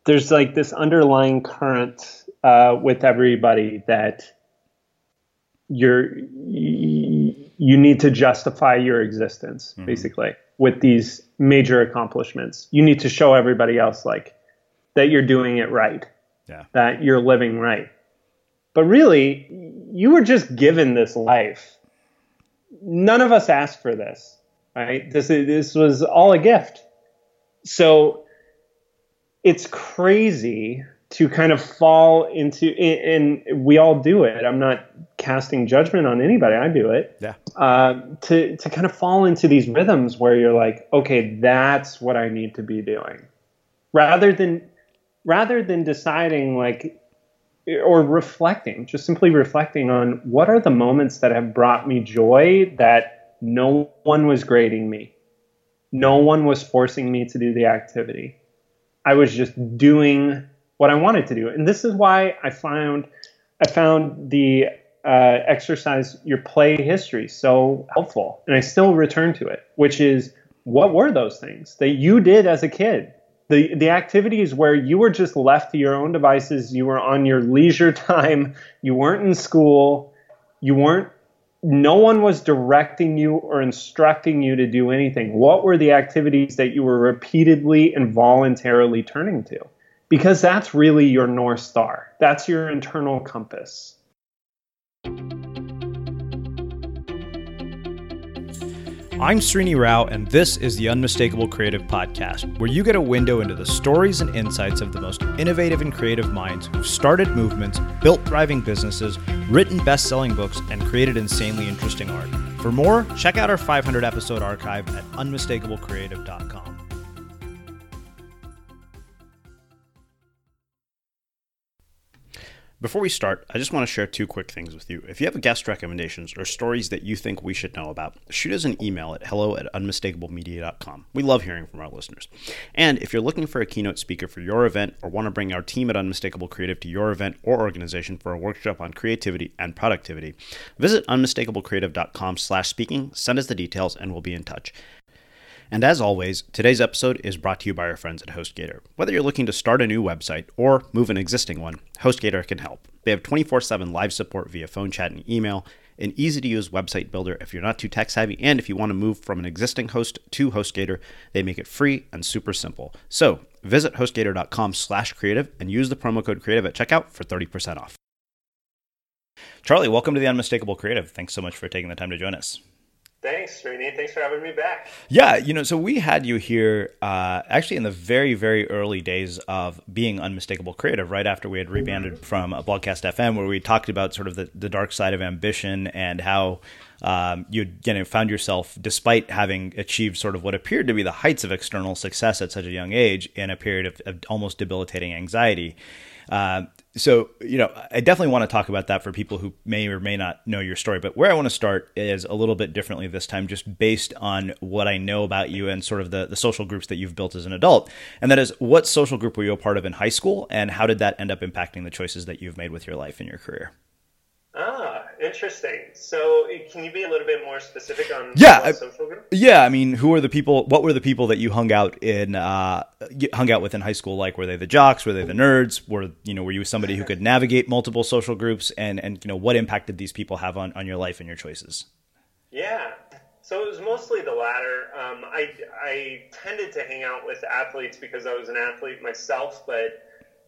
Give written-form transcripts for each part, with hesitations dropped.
there's like this underlying current with everybody that you need to justify your existence, basically, with these major accomplishments. You need to show everybody else like that you're doing it right, that you're living right. But really, you were just given this life. None of us asked for this, right? This was all a gift. So it's crazy to kind of fall into, and we all do it. I'm not casting judgment on anybody. I do it. Yeah. To kind of fall into these rhythms where you're like, okay, that's what I need to be doing, rather than deciding like, or reflecting, just simply reflecting on what are the moments that have brought me joy that no one was grading me. No one was forcing me to do the activity. I was just doing what I wanted to do. And this is why I found the exercise, your play history, so helpful. And I still return to it, which is, what were those things that you did as a kid? The activities where you were just left to your own devices, you were on your leisure time, you weren't in school, no one was directing you or instructing you to do anything. What were the activities that you were repeatedly and voluntarily turning to? Because that's really your North Star. That's your internal compass. I'm Srini Rao, and this is the Unmistakable Creative Podcast, where you get a window into the stories and insights of the most innovative and creative minds who've started movements, built thriving businesses, written best-selling books, and created insanely interesting art. For more, check out our 500-episode archive at unmistakablecreative.com. Before we start, I just want to share two quick things with you. If you have guest recommendations or stories that you think we should know about, shoot us an email at hello@unmistakablemedia.com. We love hearing from our listeners. And if you're looking for a keynote speaker for your event or want to bring our team at Unmistakable Creative to your event or organization for a workshop on creativity and productivity, visit unmistakablecreative.com/speaking, send us the details, and we'll be in touch. And as always, today's episode is brought to you by our friends at HostGator. Whether you're looking to start a new website or move an existing one, HostGator can help. They have 24/7 live support via phone, chat, and email, an easy-to-use website builder if you're not too tech-savvy, and if you want to move from an existing host to HostGator, they make it free and super simple. So visit HostGator.com/creative and use the promo code creative at checkout for 30% off. Charlie, welcome to the Unmistakable Creative. Thanks so much for taking the time to join us. Thanks, Srini. Thanks for having me back. Yeah, so we had you here actually in the very, very early days of being Unmistakable Creative, right after we had rebranded from a Blogcast FM, where we talked about sort of the dark side of ambition and how you found yourself, despite having achieved sort of what appeared to be the heights of external success at such a young age, in a period of almost debilitating anxiety. So, I definitely want to talk about that for people who may or may not know your story. But where I want to start is a little bit differently this time, just based on what I know about you and sort of the social groups that you've built as an adult. And that is, what social group were you a part of in high school, and how did that end up impacting the choices that you've made with your life and your career? Interesting. So can you be a little bit more specific on social group? Yeah, I mean, what were the people that you hung out with in high school like? Were they the jocks? Were they the nerds? Were you somebody who could navigate multiple social groups? And what impact did these people have on your life and your choices? Yeah. So it was mostly the latter. I tended to hang out with athletes because I was an athlete myself, but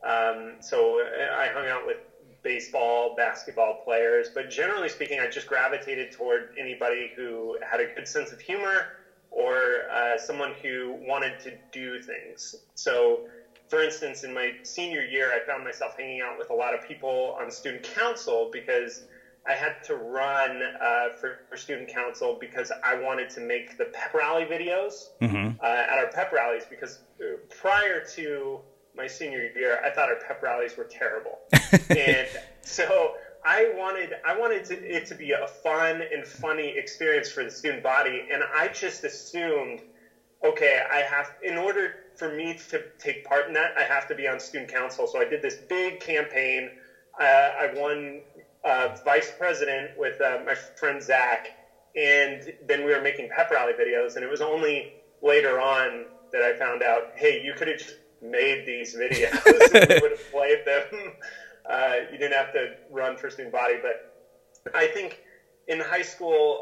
so I hung out with baseball, basketball players, but generally speaking, I just gravitated toward anybody who had a good sense of humor or someone who wanted to do things. So, for instance, in my senior year, I found myself hanging out with a lot of people on student council because I had to run for student council because I wanted to make the pep rally videos at our pep rallies, because prior to my senior year, I thought our pep rallies were terrible. And so I wanted it to be a fun and funny experience for the student body. And I just assumed, okay, in order for me to take part in that, I have to be on student council. So I did this big campaign. I won vice president with my friend Zach. And then we were making pep rally videos. And it was only later on that I found out, hey, you could have just made these videos and we would have played them. You didn't have to run for student body, but I think in high school,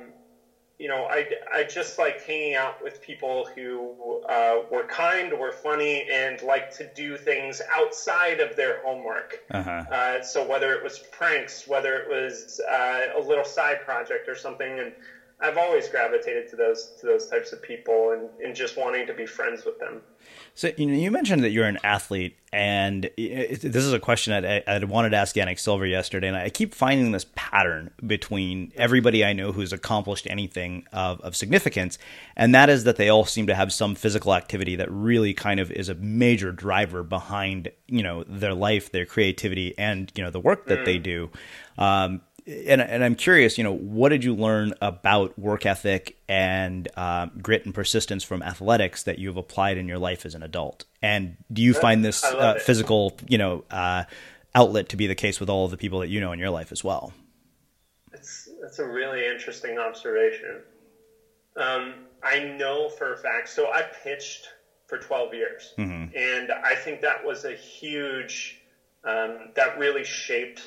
I just liked hanging out with people who were kind, were funny, and liked to do things outside of their homework. So whether it was pranks, whether it was a little side project or something, and I've always gravitated to those types of people and just wanting to be friends with them. So you mentioned that you're an athlete, and this is a question I wanted to ask Yannick Silver yesterday, and I keep finding this pattern between everybody I know who's accomplished anything of significance, and that is that they all seem to have some physical activity that really kind of is a major driver behind their life, their creativity, and the work that they do. And I'm curious, what did you learn about work ethic and grit and persistence from athletics that you've applied in your life as an adult? And do you find this physical, outlet to be the case with all of the people that you know in your life as well? That's a really interesting observation. I know for a fact. So I pitched for 12 years, and I think that was a huge. That really shaped.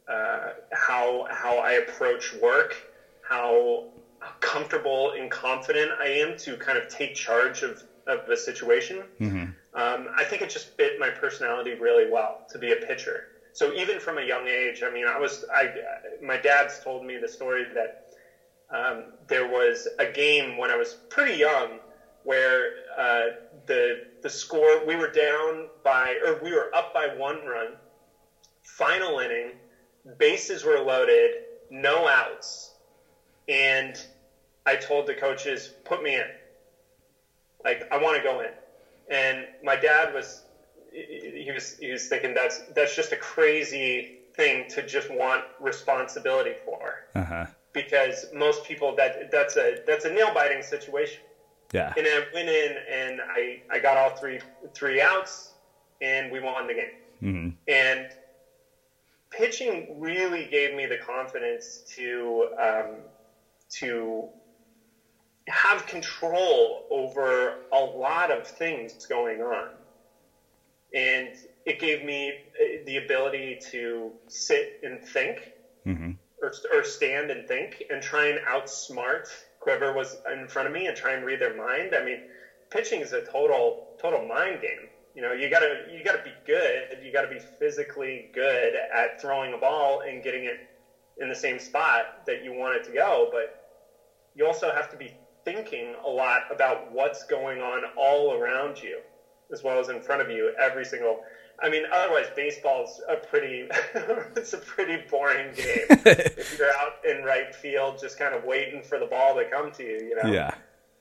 How I approach work, how comfortable and confident I am to kind of take charge of the situation. I think it just fit my personality really well to be a pitcher. So even from a young age, my dad's told me the story that there was a game when I was pretty young where the score, we were up by 1 run, final inning, bases were loaded, no outs, and I told the coaches, put me in. Like, I want to go in. And my dad was thinking that's just a crazy thing to just want responsibility for. Because most people, that's a nail-biting situation. Yeah. And I went in and I got all three outs, and we won the game. And pitching really gave me the confidence to have control over a lot of things going on. And it gave me the ability to sit and think, or stand and think and try and outsmart whoever was in front of me and try and read their mind. I mean, pitching is a total mind game. You gotta be good. You gotta be physically good at throwing a ball and getting it in the same spot that you want it to go. But you also have to be thinking a lot about what's going on all around you, as well as in front of you. Otherwise baseball's it's a pretty boring game. If you're out in right field, just kind of waiting for the ball to come to you, Yeah.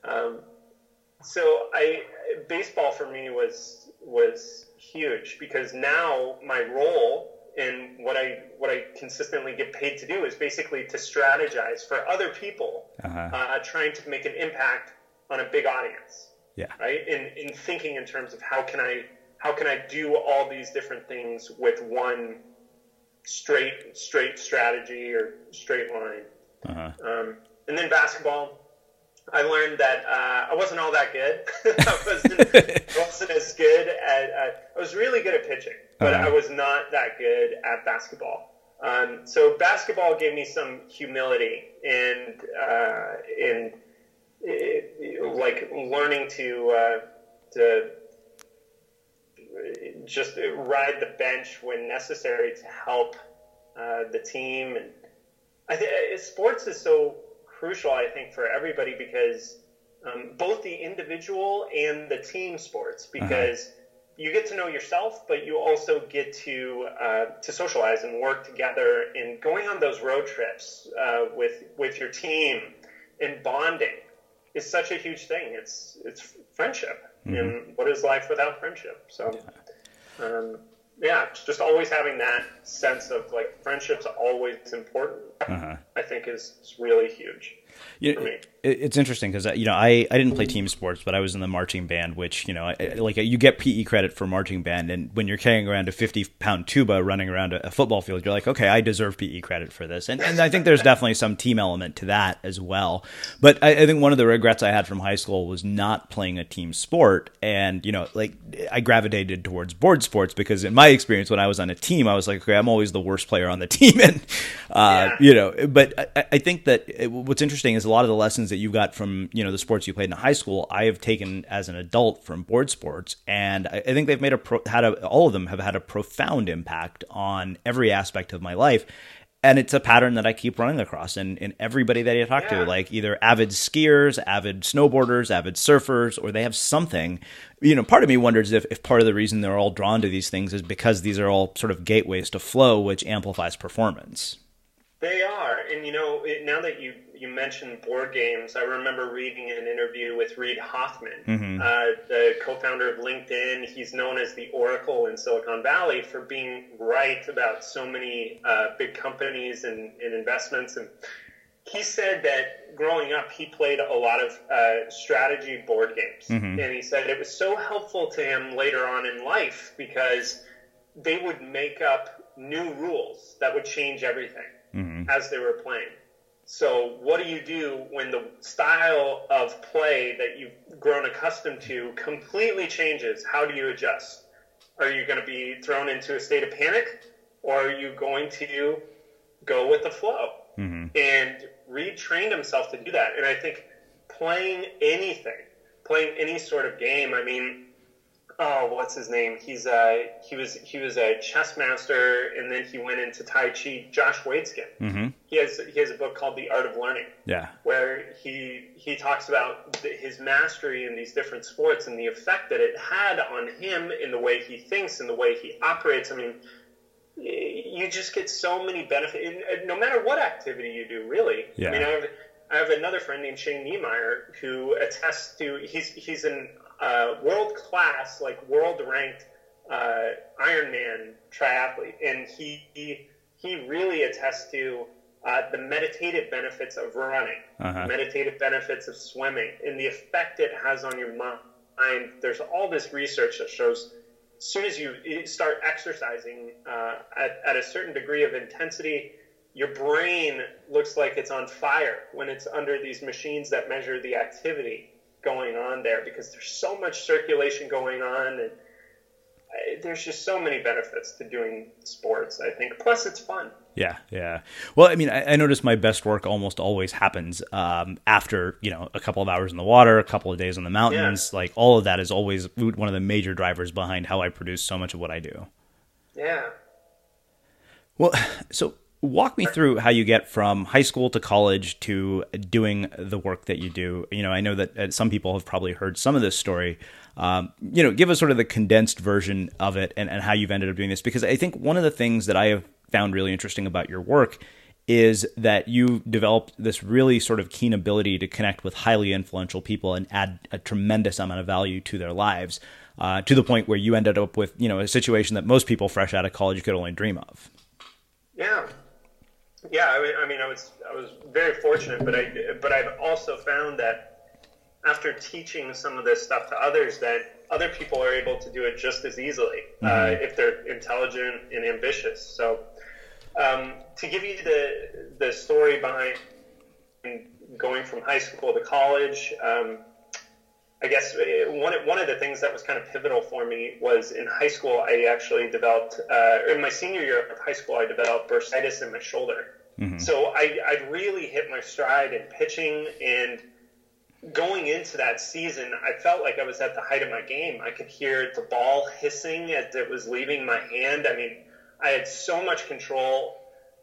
So baseball for me was huge, because now my role and what I consistently get paid to do is basically to strategize for other people, trying to make an impact on a big audience. Yeah. Right. In thinking in terms of how can I do all these different things with one straight strategy or straight line. And then basketball, I learned that I wasn't all that good. I wasn't as good at. I was really good at pitching, but I was not that good at basketball. So basketball gave me some humility and like learning to just ride the bench when necessary to help the team. And I think sports is so crucial, I think, for everybody, because both the individual and the team sports, because you get to know yourself, but you also get to socialize and work together, and going on those road trips with your team and bonding is such a huge thing. It's friendship, and what is life without friendship? So just always having that sense of like friendship's always important, I think is really huge. You know, it's interesting because I didn't play team sports, but I was in the marching band, which like you get PE credit for marching band, and when you're carrying around a 50-pound tuba running around a football field, you're like, okay, I deserve PE credit for this, and I think there's definitely some team element to that as well. But I think one of the regrets I had from high school was not playing a team sport, and like I gravitated towards board sports because in my experience when I was on a team, I was like, okay, I'm always the worst player on the team, and but I think that what's interesting is a lot of the lessons that you got from the sports you played in high school, I have taken as an adult from board sports, and I think they've made all of them have had a profound impact on every aspect of my life. And it's a pattern that I keep running across in everybody that I talk to, like either avid skiers, avid snowboarders, avid surfers, or they have something. Part of me wonders if part of the reason they're all drawn to these things is because these are all sort of gateways to flow, which amplifies performance. They are. And, now that you mentioned board games, I remember reading an interview with Reid Hoffman, the co-founder of LinkedIn. He's known as the Oracle in Silicon Valley for being right about so many big companies and investments. And he said that growing up, he played a lot of strategy board games. And he said it was so helpful to him later on in life because they would make up new rules that would change everything as they were playing. So what do you do when the style of play that you've grown accustomed to completely changes? How do you adjust? Are you going to be thrown into a state of panic, or are you going to go with the flow? And Reid trained himself to do that. And I think playing any sort of game, what's his name? He was a chess master, and then he went into Tai Chi. Josh Waitzkin. He has a book called The Art of Learning. Where he talks about his mastery in these different sports and the effect that it had on him in the way he thinks and the way he operates. You just get so many benefits, no matter what activity you do, really. I have another friend named Shane Niemeyer who attests to he's an world-class, world-ranked Ironman triathlete, and he really attests to the meditative benefits of running, meditative benefits of swimming, and the effect it has on your mind. There's all this research that shows as soon as you start exercising at a certain degree of intensity, your brain looks like it's on fire when it's under these machines that measure the activity going on there, because there's so much circulation going on, and there's just so many benefits to doing sports, I think. Plus, it's fun. Yeah. Well, I notice my best work almost always happens after, a couple of hours in the water, a couple of days on the mountains. Yeah. Like, all of that is always one of the major drivers behind how I produce so much of what I do. Yeah. Well, so walk me through how you get from high school to college to doing the work that you do. I know that some people have probably heard some of this story. Give us sort of the condensed version of it and how you've ended up doing this. Because I think one of the things that I have found really interesting about your work is that you developed this really sort of keen ability to connect with highly influential people and add a tremendous amount of value to their lives, to the point where you ended up with, a situation that most people fresh out of college could only dream of. Yeah. Yeah, I was very fortunate, but I've also found that after teaching some of this stuff to others, that other people are able to do it just as easily if they're intelligent and ambitious. So, to give you the story behind going from high school to college, I guess one of the things that was kind of pivotal for me was in high school, I actually developed, in my senior year of high school, I developed bursitis in my shoulder. So I'd really hit my stride in pitching, and going into that season, I felt like I was at the height of my game. I could hear the ball hissing as it was leaving my hand. I had so much control.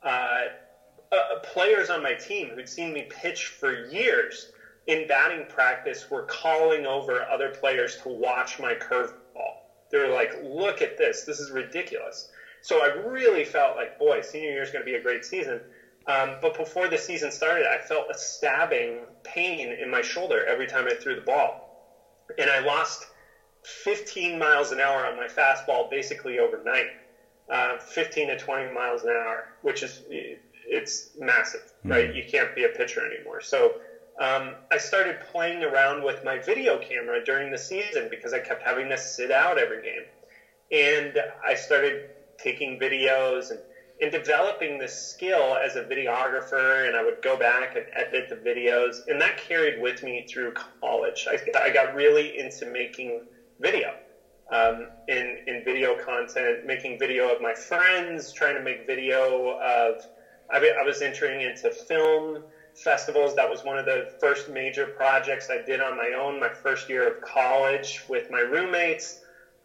Players on my team who'd seen me pitch for years in batting practice were calling over other players to watch my curveball. They were like, look at this. This is ridiculous. So I really felt like, boy, senior year is going to be a great season. But before the season started, I felt a stabbing pain in my shoulder every time I threw the ball. And I lost 15 miles an hour on my fastball basically overnight, 15 to 20 miles an hour, which is it's massive, right? You can't be a pitcher anymore. So I started playing around with my video camera during the season because I kept having to sit out every game. And I started taking videos and developing this skill as a videographer, and I would go back and edit the videos, and that carried with me through college. I got really into making video, in video content, making video of my friends, trying to make video of, I was entering into film festivals. That was one of the first major projects I did on my own, my first year of college with my roommates.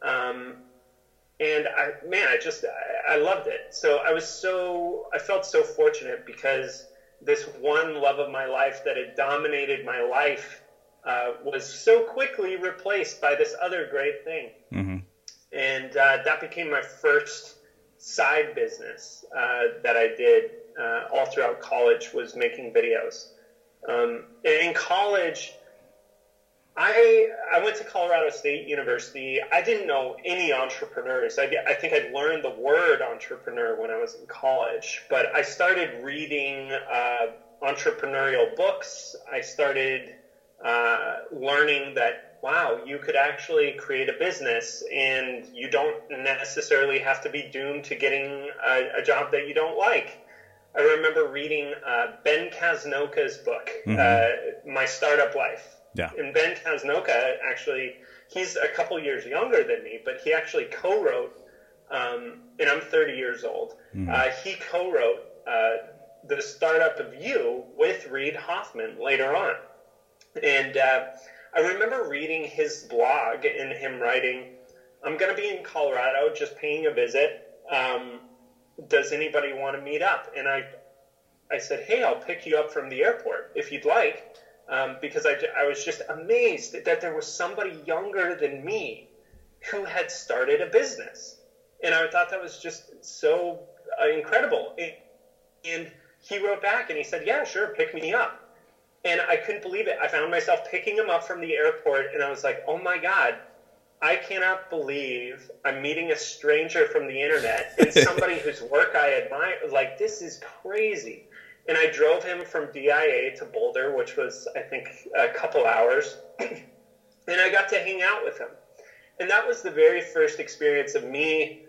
And I loved it. So I felt so fortunate because this one love of my life that had dominated my life was so quickly replaced by this other great thing. Mm-hmm. And that became my first side business that I did all throughout college, was making videos. In college, I went to Colorado State University. I didn't know any entrepreneurs. I think I'd learned the word entrepreneur when I was in college, but I started reading entrepreneurial books. I started learning that, wow, you could actually create a business and you don't necessarily have to be doomed to getting a job that you don't like. I remember reading Ben Casnocha's book, My Startup Life. Yeah. And Ben Casnocha, actually, he's a couple years younger than me, but he actually co-wrote, and I'm 30 years old, he co-wrote The Startup of You with Reid Hoffman later on. And I remember reading his blog and him writing, I'm going to be in Colorado just paying a visit. Does anybody want to meet up? And I said, hey, I'll pick you up from the airport if you'd like. Because I was just amazed that there was somebody younger than me who had started a business. And I thought that was just so incredible. And he wrote back and he said, yeah, sure, pick me up. And I couldn't believe it. I found myself picking him up from the airport, and I was like, oh my God, I cannot believe I'm meeting a stranger from the internet and somebody whose work I admire. Like, this is crazy. And I drove him from DIA to Boulder, which was, I think, a couple hours. And I got to hang out with him. And that was the very first experience of me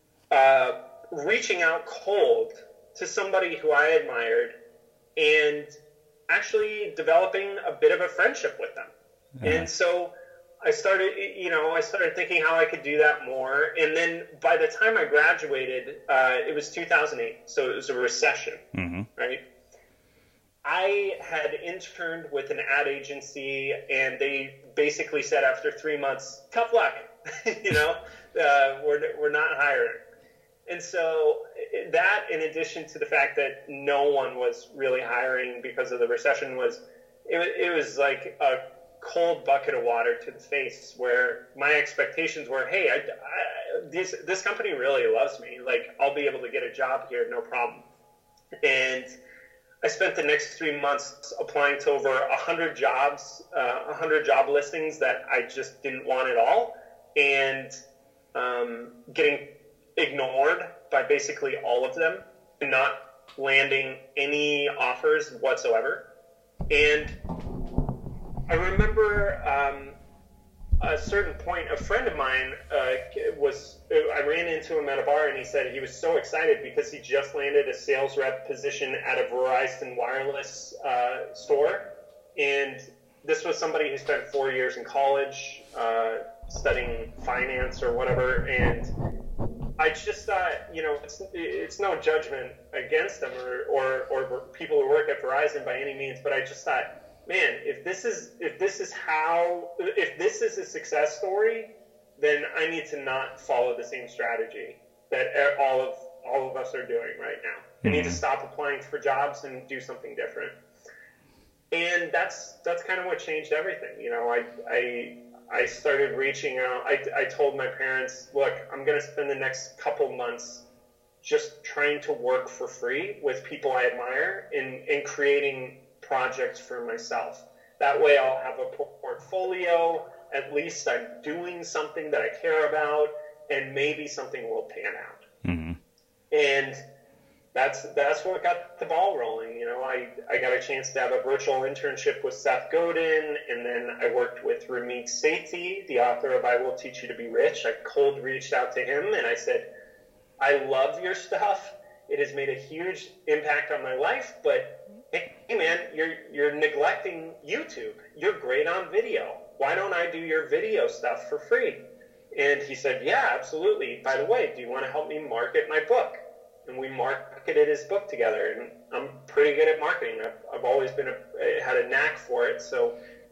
reaching out cold to somebody who I admired and actually developing a bit of a friendship with them. And so I started thinking how I could do that more. And then by the time I graduated, it was 2008. So it was a recession, right? I had interned with an ad agency, and they basically said after 3 months, tough luck, we're not hiring. And so that, in addition to the fact that no one was really hiring because of the recession, it was like a cold bucket of water to the face, where my expectations were, hey, this company really loves me. Like, I'll be able to get a job here, no problem. And I spent the next 3 months applying to over 100 jobs, 100 job listings that I just didn't want at all, and getting ignored by basically all of them, and not landing any offers whatsoever. And I remember a certain point, a friend of mine I ran into him at a bar, and he said he was so excited because he just landed a sales rep position at a Verizon wireless store. And this was somebody who spent 4 years in college studying finance or whatever. And I just thought, it's no judgment against them or people who work at Verizon by any means, but I just thought, man, if this is a success story, then I need to not follow the same strategy that all of us are doing right now. I need to stop applying for jobs and do something different. And that's kind of what changed everything. I started reaching out. I told my parents, look, I'm going to spend the next couple months just trying to work for free with people I admire and creating projects for myself. That way I'll have a portfolio. At least I'm doing something that I care about, and maybe something will pan out. And that's what got the ball rolling. I got a chance to have a virtual internship with Seth Godin, and then I worked with Ramit Sethi, the author of I Will Teach You to Be Rich. I cold reached out to him and I said, I love your stuff. It has made a huge impact on my life, but hey man, you're neglecting YouTube. You're great on video. Why don't I do your video stuff for free? And he said, yeah, absolutely. By the way, do you want to help me market my book? And we marketed his book together, and I'm pretty good at marketing. I've always had a knack for it. So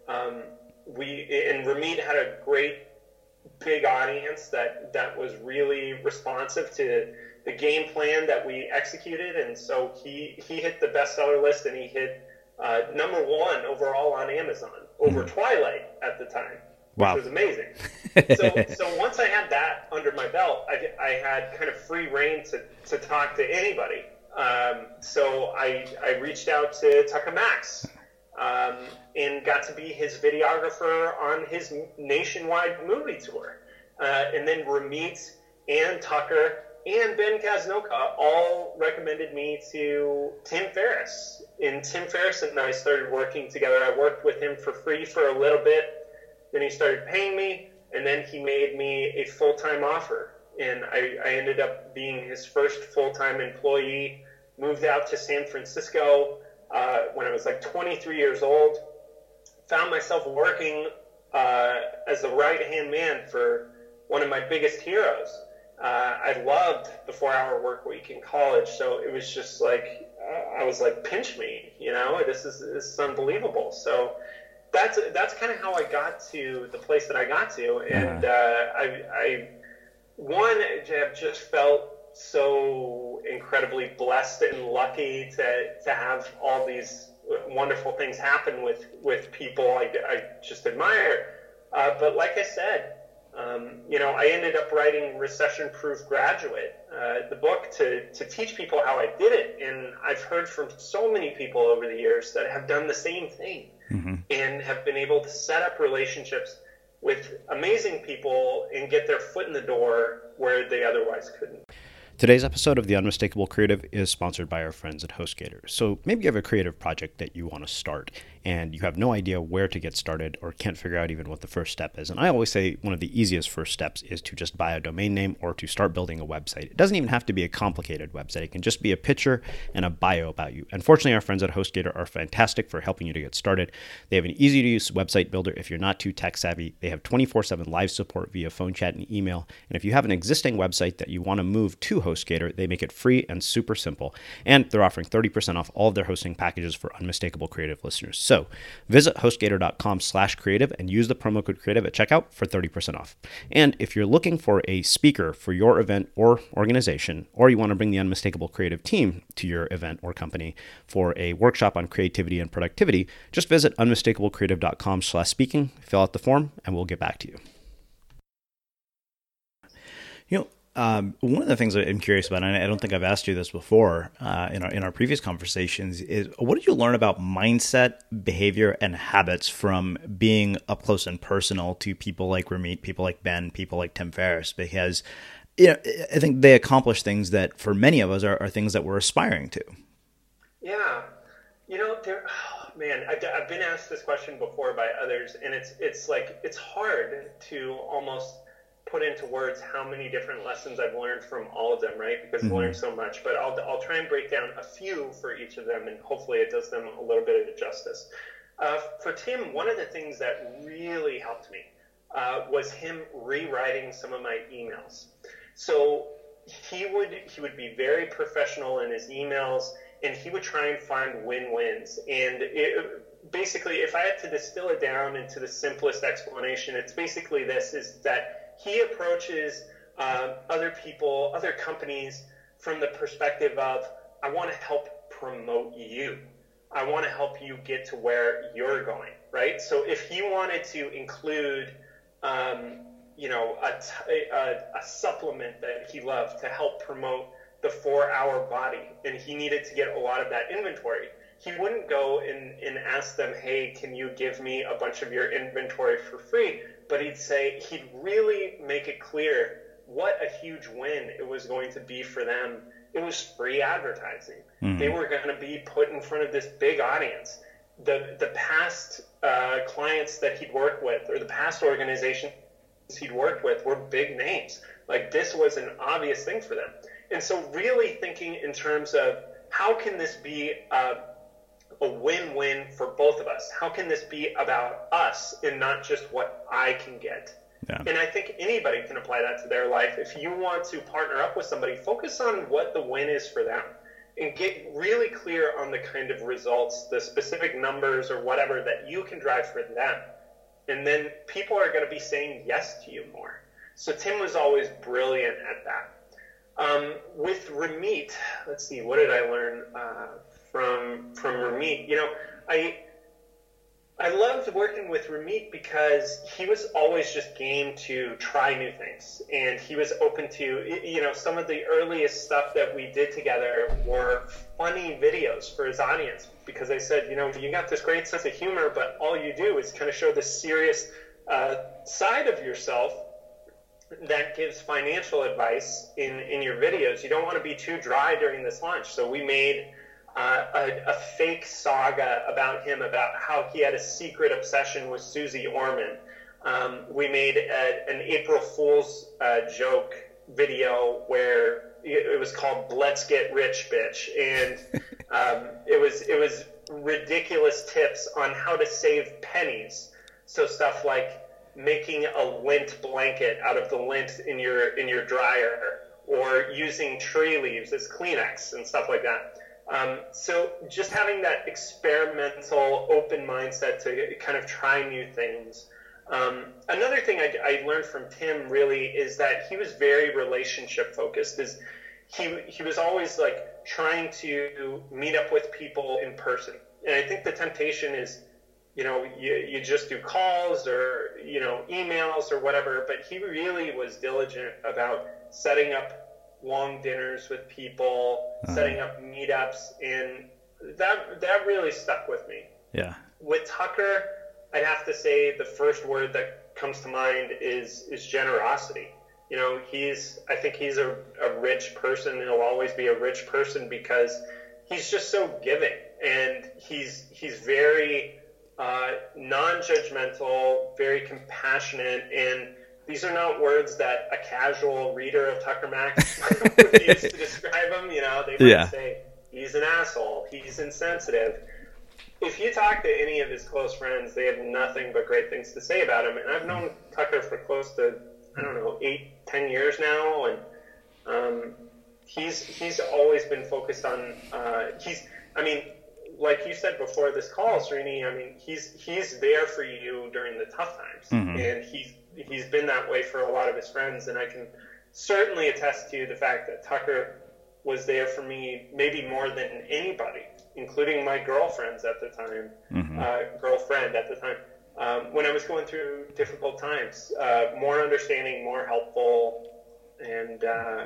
Ramit had a great big audience that was really responsive to the game plan that we executed, and so he hit the bestseller list, and he hit #1 overall on Amazon over Twilight at the time. Wow. Which was amazing. So once I had that under my belt, I had kind of free reign to talk to anybody. So I reached out to Tucker Max and got to be his videographer on his nationwide movie tour. And then Ramit and Tucker and Ben Casnocha all recommended me to Tim Ferriss. And Tim Ferriss and I started working together. I worked with him for free for a little bit. Then he started paying me, and then he made me a full-time offer. And I ended up being his first full-time employee, moved out to San Francisco when I was like 23 years old, found myself working as the right-hand man for one of my biggest heroes. I loved the 4-hour work week in college, so it was just like, I was like, pinch me, this is unbelievable. So that's kind of how I got to the place that I got to, and I have just felt so incredibly blessed and lucky to have all these wonderful things happen with people I just admire. But like I said, I ended up writing Recession Proof Graduate, the book to teach people how I did it, and I've heard from so many people over the years that have done the same thing. Mm-hmm. And have been able to set up relationships with amazing people and get their foot in the door where they otherwise couldn't. Today's episode of The Unmistakable Creative is sponsored by our friends at HostGator. So maybe you have a creative project that you want to start and you have no idea where to get started or can't figure out even what the first step is. And I always say one of the easiest first steps is to just buy a domain name or to start building a website. It doesn't even have to be a complicated website. It can just be a picture and a bio about you. Unfortunately, our friends at HostGator are fantastic for helping you to get started. They have an easy-to-use website builder if you're not too tech-savvy. They have 24/7 live support via phone chat and email. And if you have an existing website that you want to move to HostGator, they make it free and super simple. And they're offering 30% off all of their hosting packages for Unmistakable Creative listeners. So visit HostGator.com/creative and use the promo code creative at checkout for 30% off. And if you're looking for a speaker for your event or organization, or you want to bring the Unmistakable Creative team to your event or company for a workshop on creativity and productivity, just visit unmistakablecreative.com/speaking, fill out the form, and we'll get back to you. One of the things I'm curious about, and I don't think I've asked you this before in our previous conversations, is what did you learn about mindset, behavior, and habits from being up close and personal to people like Ramit, people like Ben, people like Tim Ferriss? Because I think they accomplish things that for many of us are things that we're aspiring to. Yeah, I've been asked this question before by others, and it's hard to almost put into words how many different lessons I've learned from all of them, right? Because I've learned so much, but I'll try and break down a few for each of them, and hopefully it does them a little bit of justice. For Tim, one of the things that really helped me was him rewriting some of my emails. So he would be very professional in his emails, and he would try and find win-wins. And basically, if I had to distill it down into the simplest explanation, it's basically this, is that he approaches other people, other companies from the perspective of, I want to help promote you. I want to help you get to where you're going, right? So if he wanted to include, a supplement that he loved to help promote the 4-hour body, and he needed to get a lot of that inventory, he wouldn't go and ask them, hey, can you give me a bunch of your inventory for free? But he'd really make it clear what a huge win it was going to be for them. It was free advertising. They were going to be put in front of this big audience. The past clients that he'd worked with, or the past organizations he'd worked with, were big names. Like, this was an obvious thing for them. And so really thinking in terms of, how can this be a win-win for both of us? How can this be about us and not just what I can get? Yeah. And I think anybody can apply that to their life. If you want to partner up with somebody, focus on what the win is for them and get really clear on the kind of results, the specific numbers or whatever that you can drive for them. And then people are going to be saying yes to you more. So Tim was always brilliant at that. With Ramit, let's see, what did I learn from Ramit? You know, I loved working with Ramit because he was always just game to try new things. And he was open to, you know, some of the earliest stuff that we did together were funny videos for his audience. Because I said, you know, you got this great sense of humor, but all you do is kind of show this serious side of yourself that gives financial advice in your videos. You don't want to be too dry during this launch. So we made a fake saga about him, about how he had a secret obsession with Susie Orman. We made an April Fool's joke video where it was called "Let's Get Rich, Bitch," and it was ridiculous tips on how to save pennies. So stuff like making a lint blanket out of the lint in your dryer, or using tree leaves as Kleenex and stuff like that. So just having that experimental, open mindset to kind of try new things. Another thing I learned from Tim really is that he was very relationship focused. He was always like trying to meet up with people in person. And I think the temptation is, you know, you just do calls or, you know, emails or whatever, but he really was diligent about setting up long dinners with people, setting up meetups, and that really stuck with me. Yeah. With Tucker, I'd have to say the first word that comes to mind is generosity. You know, I think he's a rich person, and he'll always be a rich person because he's just so giving, and he's very non-judgmental, very compassionate, and these are not words that a casual reader of Tucker Max would use to describe him. You know, they might say he's an asshole, he's insensitive. If you talk to any of his close friends, they have nothing but great things to say about him. And I've known Tucker for close to, 8-10 years now, and he's always been focused on like you said before this call, Srini, he's there for you during the tough times. Mm-hmm. And he's been that way for a lot of his friends. And I can certainly attest to the fact that Tucker was there for me maybe more than anybody, including my girlfriends at the time, girlfriend at the time, when I was going through difficult times. More understanding, more helpful, and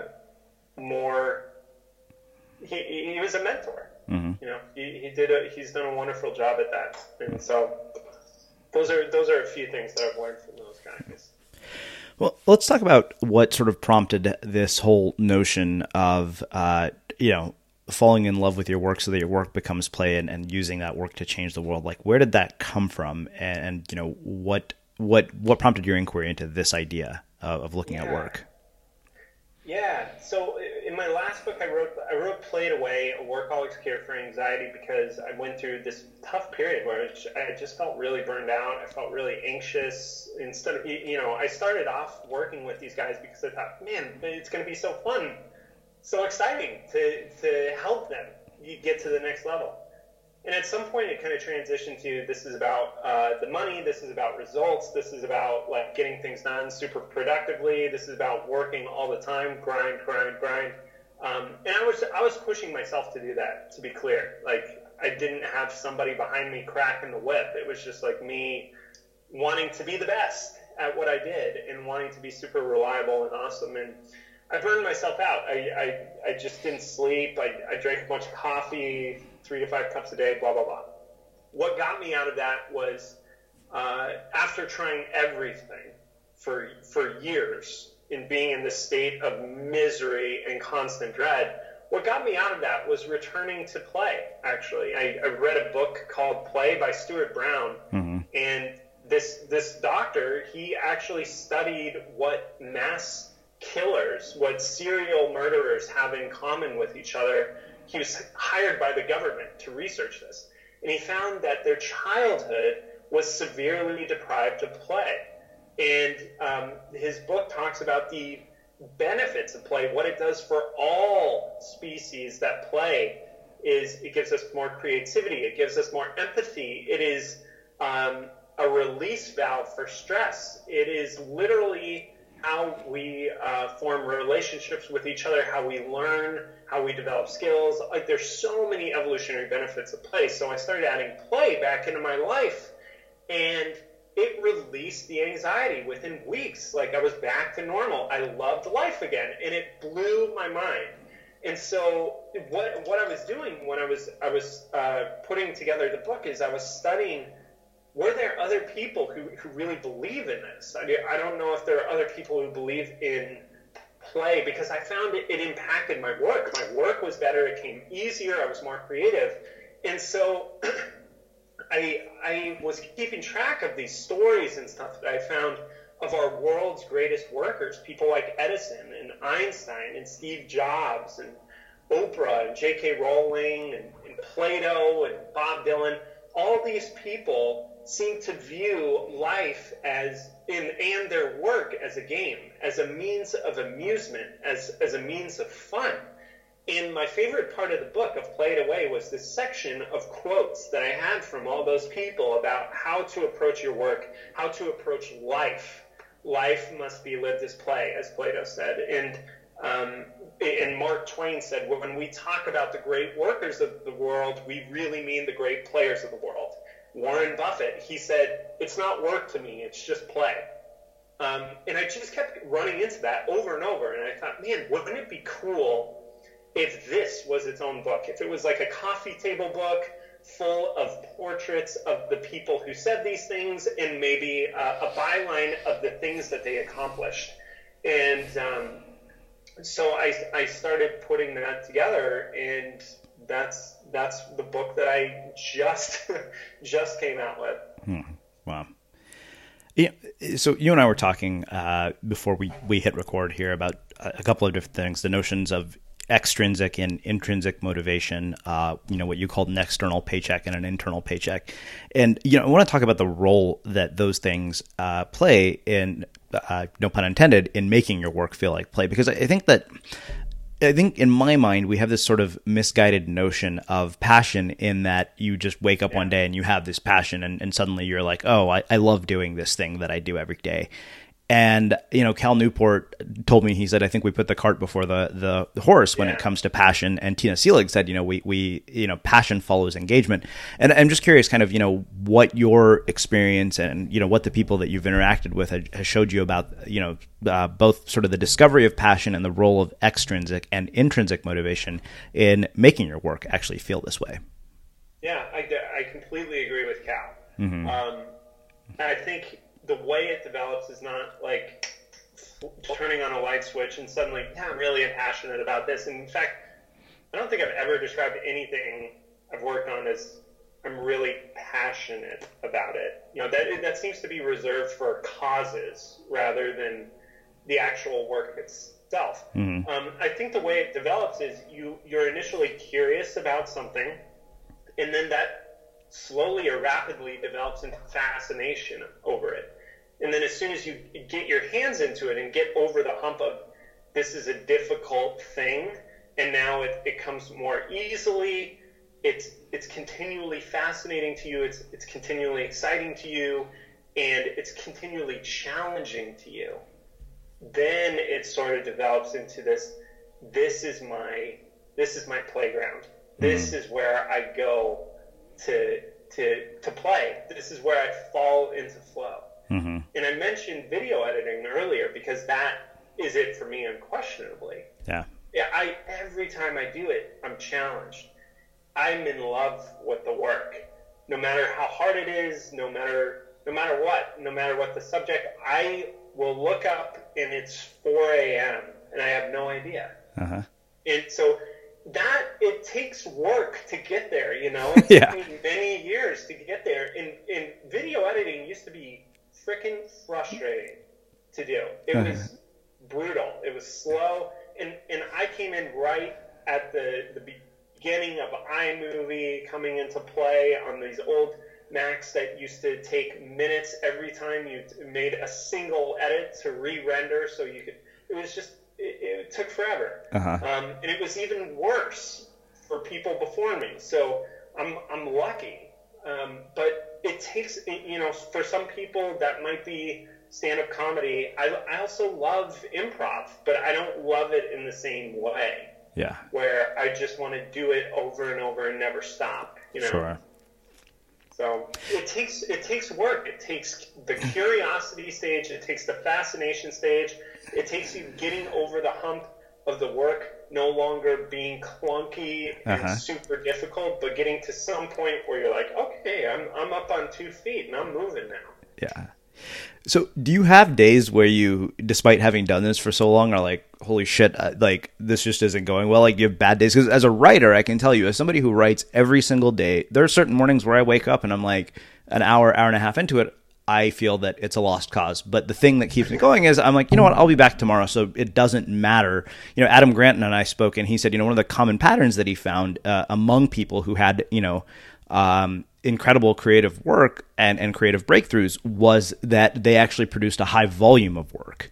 he was a mentor. Mm-hmm. You know, he's done a wonderful job at that, and so those are a few things that I've learned from those guys. Well, let's talk about what sort of prompted this whole notion of falling in love with your work so that your work becomes play, and using that work to change the world. Like, where did that come from, and what prompted your inquiry into this idea of looking at work? Yeah. So in my last book, I wrote Play It Away, A Workaholic's Cure for Anxiety, because I went through this tough period where I just felt really burned out. I felt really anxious. Instead of, I started off working with these guys because I thought, man, it's going to be so fun, so exciting to help them get to the next level. And at some point, it kind of transitioned to, this is about the money, this is about results, this is about like getting things done super productively, this is about working all the time, grind. And I was pushing myself to do that, to be clear. Like, I didn't have somebody behind me cracking the whip. It was just like me wanting to be the best at what I did and wanting to be super reliable and awesome. And I burned myself out. I just didn't sleep. I drank a bunch of coffee, 3 to 5 cups a day, blah, blah, blah. What got me out of that was after trying everything for years, in being in this state of misery and constant dread. What got me out of that was returning to play, actually. I read a book called Play by Stuart Brown, and this doctor, he actually studied what mass killers, what serial murderers have in common with each other. He was hired by the government to research this, and he found that their childhood was severely deprived of play. And his book talks about the benefits of play, what it does for all species that play is it gives us more creativity, it gives us more empathy, it is a release valve for stress, it is literally how we form relationships with each other, how we learn, how we develop skills. Like, there's so many evolutionary benefits of play. So I started adding play back into my life, and it released the anxiety within weeks. Like, I was back to normal. I loved life again, and it blew my mind. And so what I was doing when I was putting together the book is I was studying, were there other people who really believe in this? I don't know if there are other people who believe in play, because I found it impacted my work. My work was better. It came easier. I was more creative. And so I was keeping track of these stories and stuff that I found of our world's greatest workers, people like Edison and Einstein and Steve Jobs and Oprah and J.K. Rowling and Plato and Bob Dylan. All these people seem to view life and their work as a game, as a means of amusement, as a means of fun. And my favorite part of the book, of Play It Away, was this section of quotes that I had from all those people about how to approach your work, how to approach life. Life must be lived as play, as Plato said. And Mark Twain said, when we talk about the great workers of the world, we really mean the great players of the world. Warren Buffett, he said, it's not work to me, it's just play. And I just kept running into that over and over. And I thought, man, wouldn't it be cool if this was its own book? If it was like a coffee table book full of portraits of the people who said these things, and maybe a byline of the things that they accomplished. And so I started putting that together, and that's the book that I just came out with. Wow. Yeah, so you and I were talking before we hit record here about a couple of different things, the notions of extrinsic and intrinsic motivation, what you called an external paycheck and an internal paycheck. And, I want to talk about the role that those things play in, no pun intended, in making your work feel like play. Because I think in my mind, we have this sort of misguided notion of passion, in that you just wake up one day and you have this passion and suddenly you're like, oh, I love doing this thing that I do every day. And, Cal Newport told me, he said, I think we put the cart before the horse when it comes to passion. And Tina Seelig said, we passion follows engagement. And I'm just curious kind of, what your experience and, what the people that you've interacted with has showed you about, both sort of the discovery of passion and the role of extrinsic and intrinsic motivation in making your work actually feel this way. Yeah, I completely agree with Cal. Mm-hmm. I think the way it develops is not like turning on a light switch and suddenly, I'm really passionate about this. And in fact, I don't think I've ever described anything I've worked on as I'm really passionate about it. That seems to be reserved for causes rather than the actual work itself. Mm-hmm. I think the way it develops is you're initially curious about something, and then that slowly or rapidly develops into fascination over it. And then as soon as you get your hands into it and get over the hump of this is a difficult thing, and now it comes more easily, it's continually fascinating to you, it's continually exciting to you, and it's continually challenging to you, then it sort of develops into this is my playground. This is where I go to play. This is where I fall into flow. Mm-hmm. And I mentioned video editing earlier because that is it for me unquestionably. Yeah. Every time I do it, I'm challenged. I'm in love with the work. No matter how hard it is, no matter what the subject, I will look up and it's 4 a.m. and I have no idea. Uh-huh. And so that, it takes work to get there, you know? It took me many years to get there. And video editing used to be freaking frustrating to do. It was brutal. It was slow. And I came in right at the beginning of iMovie coming into play on these old Macs that used to take minutes every time you made a single edit to re-render, so you could. It was just it took forever, and it was even worse for people before me. So I'm lucky, but it takes, you know, for some people that might be stand-up comedy. I also love improv, but I don't love it in the same way. Yeah, where I just want to do it over and over and never stop. You know. Sure. So it takes work. It takes the curiosity stage. It takes the fascination stage. It takes you getting over the hump of the work no longer being clunky and super difficult, but getting to some point where you're like, okay, I'm up on 2 feet and I'm moving now. Yeah. So do you have days where you, despite having done this for so long, are like, holy shit, like this just isn't going well? Like you have bad days? Because as a writer, I can tell you, as somebody who writes every single day, there are certain mornings where I wake up and I'm like an hour and a half into it, I feel that it's a lost cause. But the thing that keeps me going is I'm like, you know what, I'll be back tomorrow, so it doesn't matter. You know, Adam Grant and I spoke, and he said, you know, one of the common patterns that he found among people who had, you know, incredible creative work and creative breakthroughs was that they actually produced a high volume of work.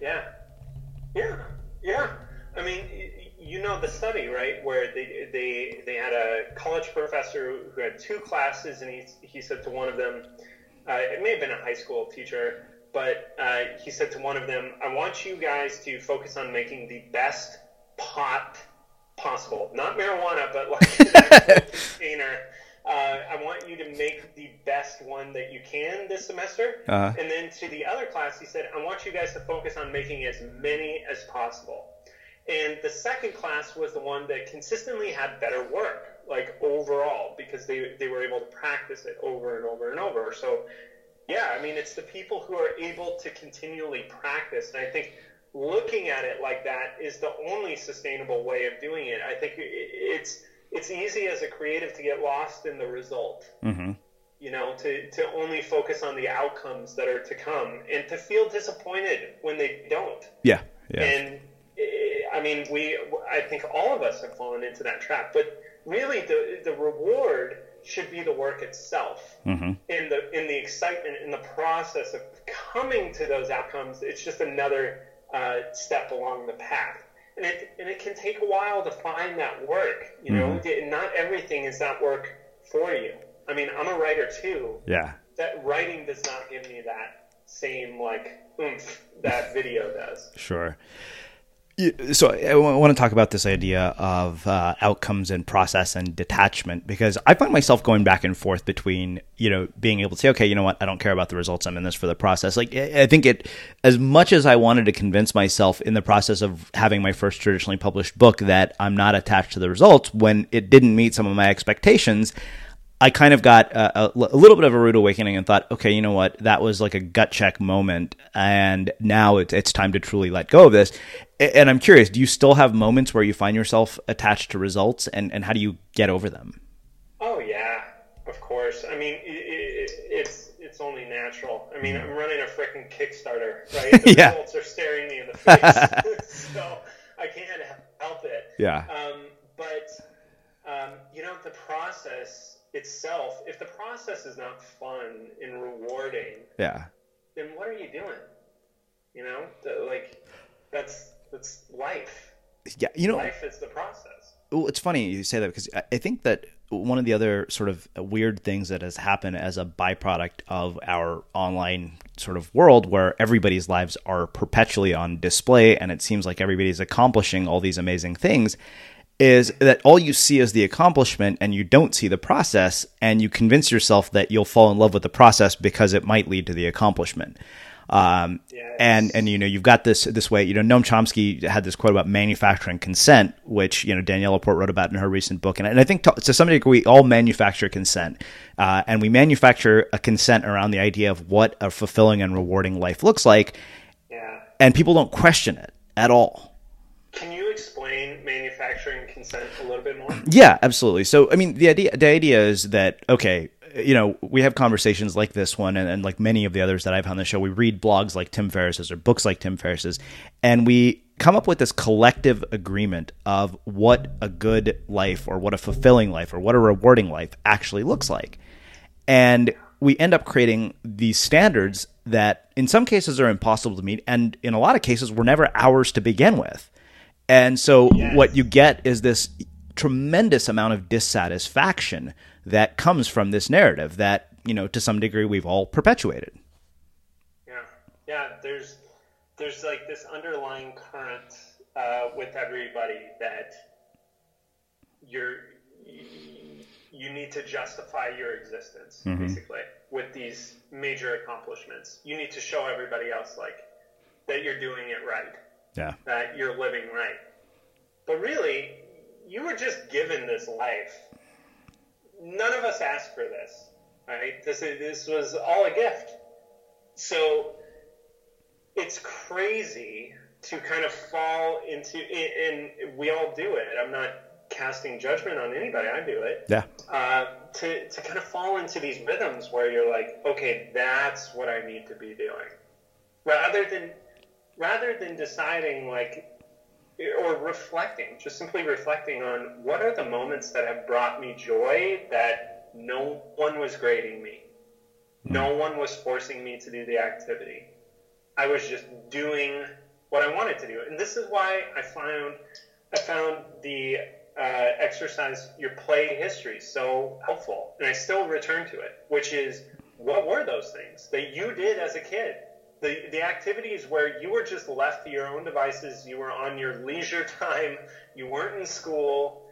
Yeah. I mean, you know the study, right, where they had a college professor who had 2 classes, and he said to one of them, it may have been a high school teacher, but he said to one of them, I want you guys to focus on making the best pot possible. Not marijuana, but like an actual container. I want you to make the best one that you can this semester. And then to the other class, he said, I want you guys to focus on making as many as possible. And the second class was the one that consistently had better work, like overall, because they were able to practice it over and over and over. So, yeah, I mean, it's the people who are able to continually practice. And I think looking at it like that is the only sustainable way of doing it. I think it's easy as a creative to get lost in the result, you know, to only focus on the outcomes that are to come and to feel disappointed when they don't. Yeah. And I mean, I think all of us have fallen into that trap, but really the reward should be the work itself, in the excitement, in the process of coming to those outcomes. It's just another step along the path. And it can take a while to find that work, you know. Not everything is that work for you. I mean, I'm a writer too. Yeah. That writing does not give me that same like oomph that video does. Sure. So I want to talk about this idea of outcomes and process and detachment, because I find myself going back and forth between, you know, being able to say, okay, you know what, I don't care about the results. I'm in this for the process. Like, I think as much as I wanted to convince myself in the process of having my first traditionally published book that I'm not attached to the results, when it didn't meet some of my expectations, I kind of got a little bit of a rude awakening and thought, okay, you know what, that was like a gut check moment, and now it's time to truly let go of this. And I'm curious, do you still have moments where you find yourself attached to results, and how do you get over them? Oh yeah, of course. I mean, it's only natural. I mean, I'm running a freaking Kickstarter, right? The results are staring me in the face, so I can't help it. Yeah. But you know, the process itself, if the process is not fun and rewarding, then what are you doing? You know, that's life. Yeah, you know, life is the process. Well, it's funny you say that, because I think that one of the other sort of weird things that has happened as a byproduct of our online sort of world, where everybody's lives are perpetually on display and it seems like everybody's accomplishing all these amazing things, is that all you see is the accomplishment and you don't see the process, and you convince yourself that you'll fall in love with the process because it might lead to the accomplishment. And you know, you've got this way, you know, Noam Chomsky had this quote about manufacturing consent, which, you know, Danielle LaPorte wrote about in her recent book. And I think to some degree, we all manufacture consent. And we manufacture a consent around the idea of what a fulfilling and rewarding life looks like. and people don't question it at all. Can you explain manufacturing consent a little bit more? Yeah, absolutely. So, I mean, the idea is that, okay, we have conversations like this one and like many of the others that I've had on the show. We read blogs like Tim Ferriss's or books like Tim Ferriss's, and we come up with this collective agreement of what a good life or what a fulfilling life or what a rewarding life actually looks like. And we end up creating these standards that in some cases are impossible to meet, and in a lot of cases were never ours to begin with. And so what you get is this tremendous amount of dissatisfaction that comes from this narrative that, to some degree we've all perpetuated. Yeah. There's like this underlying current with everybody that you need to justify your existence, basically, with these major accomplishments. You need to show everybody else that you're doing it right. Yeah. That you're living right. But really, you were just given this life. None of us asked for this, right? This was all a gift. So it's crazy to kind of fall into it, and we all do it. I'm not casting judgment on anybody. I do it. Yeah. To kind of fall into these rhythms where you're like, okay, that's what I need to be doing. Rather than deciding or reflecting, just simply reflecting on what are the moments that have brought me joy that no one was grading me. No one was forcing me to do the activity. I was just doing what I wanted to do. And this is why I found the exercise, your play history, so helpful. And I still return to it, which is, what were those things that you did as a kid? The activities where you were just left to your own devices, you were on your leisure time, you weren't in school,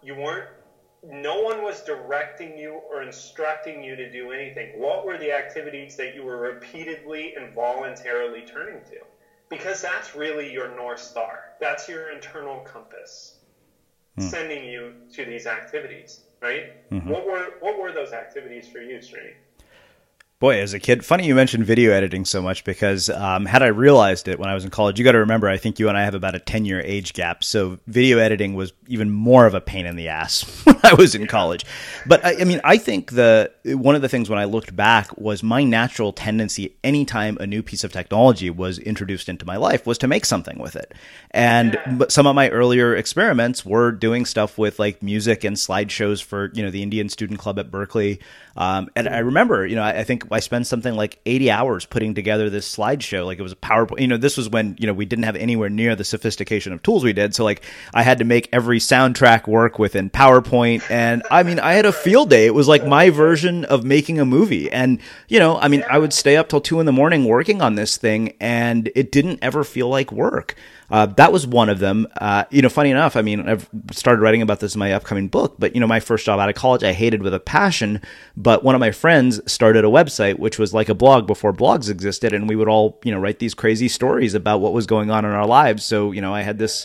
no one was directing you or instructing you to do anything. What were the activities that you were repeatedly and voluntarily turning to? Because that's really your North Star. That's your internal compass sending you to these activities, right? Mm-hmm. What were those activities for you, Srini? Boy, as a kid, funny you mentioned video editing so much because had I realized it when I was in college, you got to remember, I think you and I have about a 10-year age gap. So video editing was even more of a pain in the ass when I was in college. But I think one of the things when I looked back was my natural tendency anytime a new piece of technology was introduced into my life was to make something with it. And some of my earlier experiments were doing stuff with like music and slideshows for, the Indian Student Club at Berkeley. And I remember, I think I spent something like 80 hours putting together this slideshow. Like it was a PowerPoint, this was when, we didn't have anywhere near the sophistication of tools we did. So like I had to make every soundtrack work within PowerPoint. And I had a field day. It was like my version of making a movie. And, I would stay up till 2 a.m. working on this thing and it didn't ever feel like work. That was one of them. Funny enough, I've started writing about this in my upcoming book, but, my first job out of college, I hated with a passion, but one of my friends started a website, which was like a blog before blogs existed. And we would all, write these crazy stories about what was going on in our lives. So, I had this,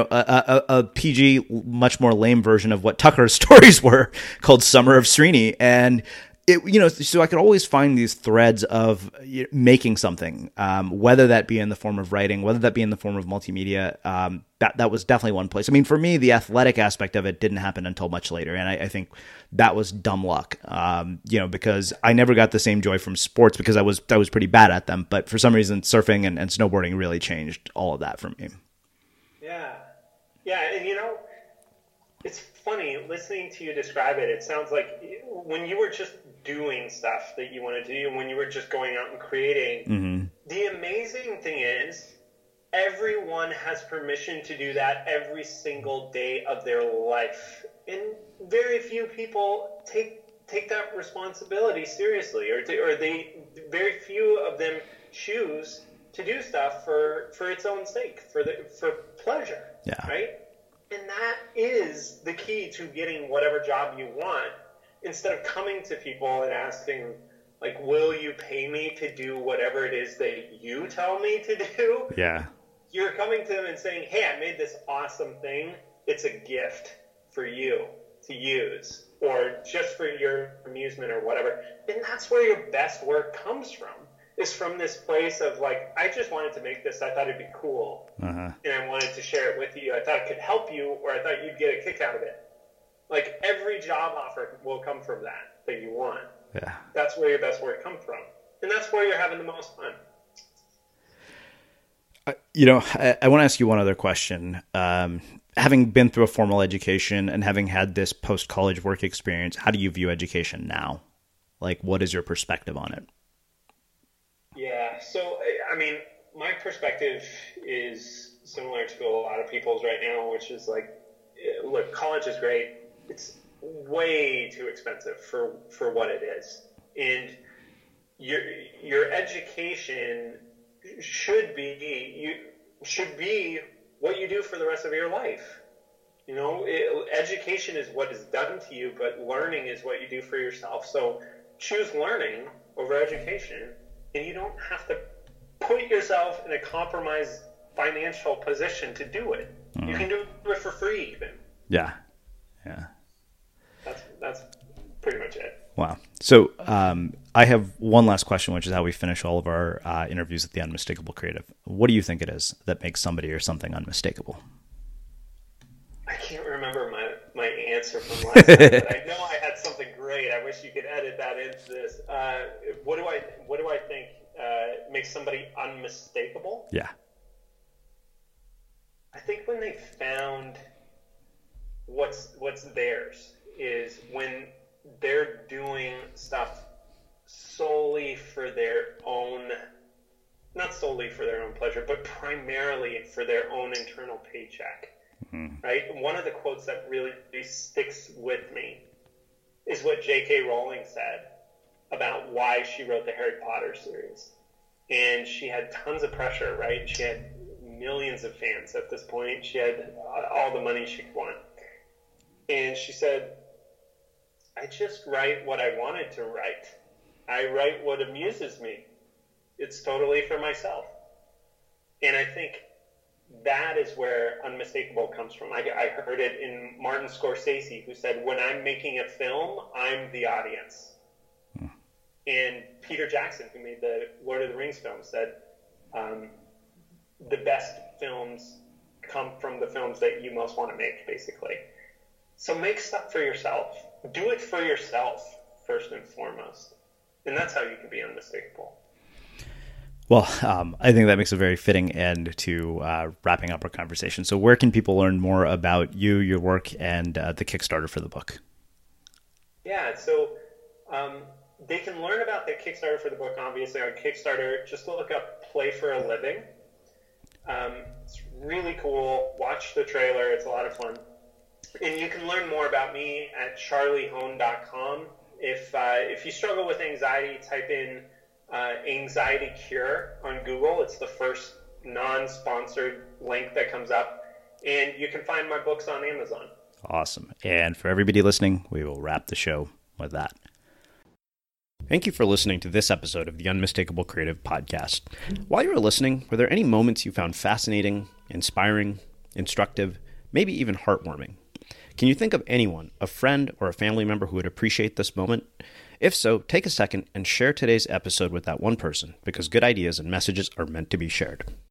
a PG, much more lame version of what Tucker's stories were called Summer of Srini. And so I could always find these threads of making something, whether that be in the form of writing, whether that be in the form of multimedia. That was definitely one place. For me, the athletic aspect of it didn't happen until much later. And I think that was dumb luck, because I never got the same joy from sports because I was pretty bad at them. But for some reason, surfing and snowboarding really changed all of that for me. Yeah. Yeah. And, it's funny listening to you describe it. It sounds like when you were just doing stuff that you wanted to do, and when you were just going out and creating, the amazing thing is everyone has permission to do that every single day of their life. And very few people take that responsibility seriously, or very few of them choose to do stuff for its own sake, for pleasure. Yeah. Right? And that is the key to getting whatever job you want, instead of coming to people and asking, like, will you pay me to do whatever it is that you tell me to do? Yeah. You're coming to them and saying, hey, I made this awesome thing. It's a gift for you to use, or just for your amusement or whatever. And that's where your best work comes from, is from this place of like, I just wanted to make this. I thought it'd be cool. And I wanted to share it with you. I thought it could help you, or I thought you'd get a kick out of it. Like every job offer will come from that you want. Yeah. That's where your best work comes from. And that's where you're having the most fun. I want to ask you one other question. Having been through a formal education and having had this post-college work experience, how do you view education now? Like, what is your perspective on it? Yeah, so, I mean, my perspective is similar to a lot of people's right now, which is like, look, college is great. It's way too expensive for what it is. And your education should be what you do for the rest of your life. You know, education is what is done to you, but learning is what you do for yourself. So choose learning over education, and you don't have to put yourself in a compromised financial position to do it. You can do it for free even. Yeah. That's pretty much it. Wow. So I have one last question, which is how we finish all of our interviews at the Unmistakable Creative. What do you think it is that makes somebody or something unmistakable? I can't remember my answer from last time, but I know I had something great. I wish you could edit that into this. What do I think makes somebody unmistakable? Yeah. I think when they found what's theirs is when they're doing stuff solely for their own, not solely for their own pleasure, but primarily for their own internal paycheck. Right? One of the quotes that really sticks with me is what J.K. Rowling said about why she wrote the Harry Potter series. And she had tons of pressure, right? She had millions of fans at this point. She had all the money she could want. And she said, I just write what I wanted to write. I write what amuses me. It's totally for myself. And I think that is where unmistakable comes from. I heard it in Martin Scorsese, who said, when I'm making a film, I'm the audience. And Peter Jackson, who made the Lord of the Rings film, said, the best films come from the films that you most want to make, basically. So make stuff for yourself. Do it for yourself, first and foremost. And that's how you can be unmistakable. Well, I think that makes a very fitting end to wrapping up our conversation. So where can people learn more about you, your work, and the Kickstarter for the book? Yeah, so they can learn about the Kickstarter for the book, obviously, on Kickstarter. Just look up Play for a Living. It's really cool. Watch the trailer. It's a lot of fun. And you can learn more about me at charliehone.com. If you struggle with anxiety, type in anxiety cure on Google. It's the first non-sponsored link that comes up, and you can find my books on Amazon. Awesome. And for everybody listening, we will wrap the show with that. Thank you for listening to this episode of the Unmistakable Creative Podcast. While you were listening, were there any moments you found fascinating, inspiring, instructive, maybe even heartwarming? Can you think of anyone, a friend or a family member who would appreciate this moment? If so, take a second and share today's episode with that one person, because good ideas and messages are meant to be shared.